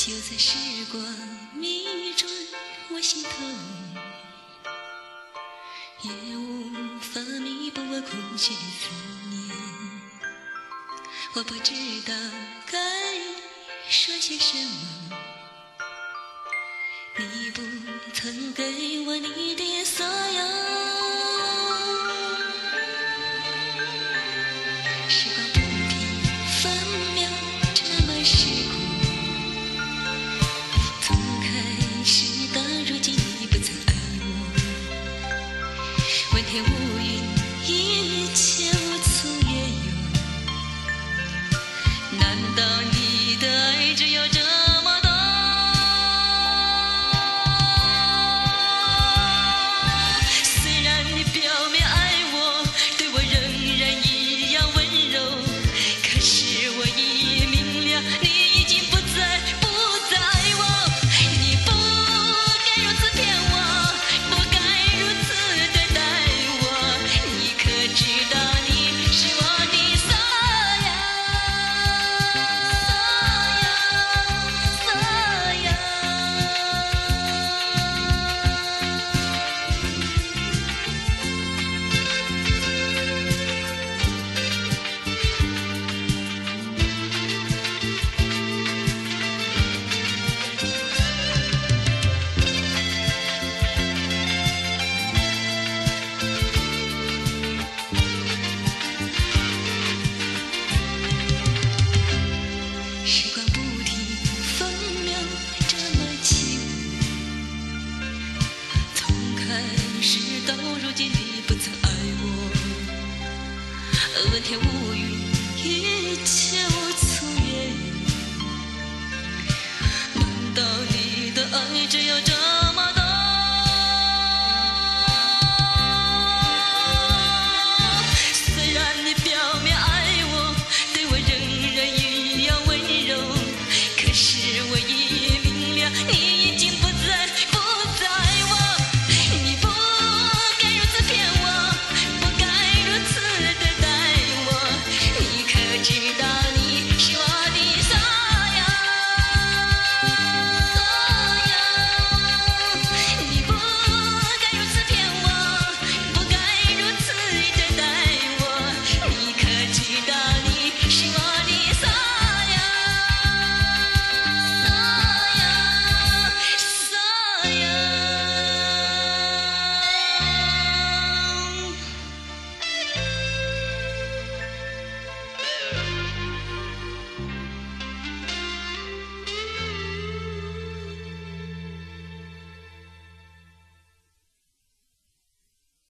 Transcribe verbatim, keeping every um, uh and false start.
就在时光迷转我心头，也无法弥补我空虚的思念。我不知道该说些什么，你不曾给我你的所有。时光不停分秒这么时空，从开始到如今你不曾爱我，问天无云，一切无从缘由。难道你的爱只有这么多？虽然你表面爱我，对我仍然一样温柔，可是我已明了，你已经不在，不在我。你不该如此骗我，不该如此对待我。你可知道你是我的所有？时光不停分秒这么起舞，从开始到如今你不曾爱我，问天无